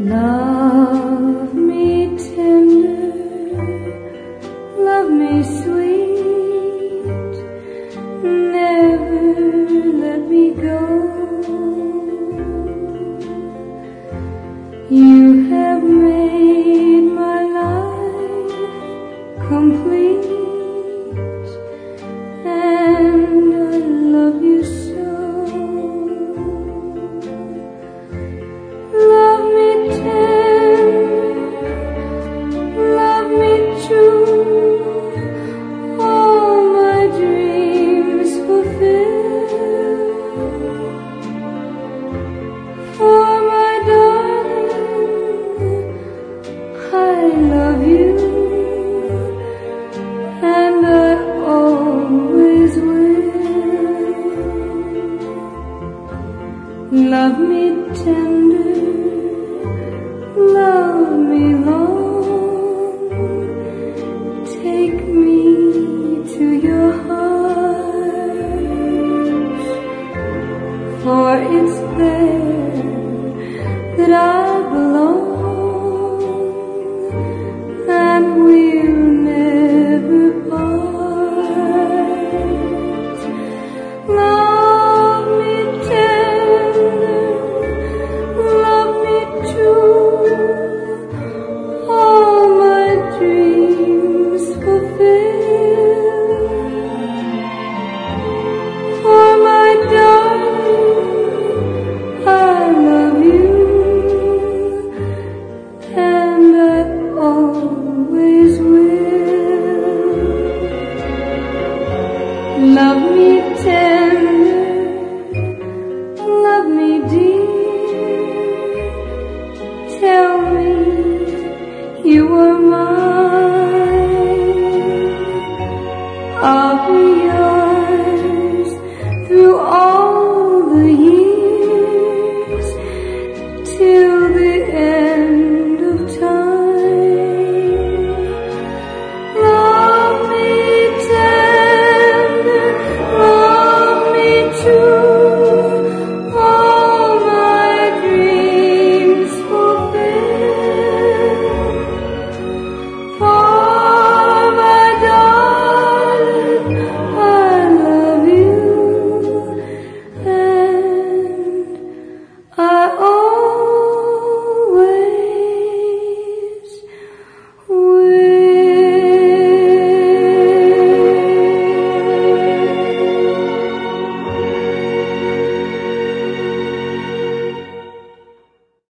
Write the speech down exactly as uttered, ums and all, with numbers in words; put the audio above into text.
Love me tender, love me sweet, never let me go. You have made my life complete, and I love you so. Love me tender, love me true, all my dreams fulfill. For my darling, I love you, and I always will. Love me tender, love me long, take me to your heart, for it's there that I belong, and we'll never part. Love me tender, love me true, all my dreams fulfill. For my darling, I love you, and I always will. Love me tender, love me dear, tell me you are mine. I'll be yours through all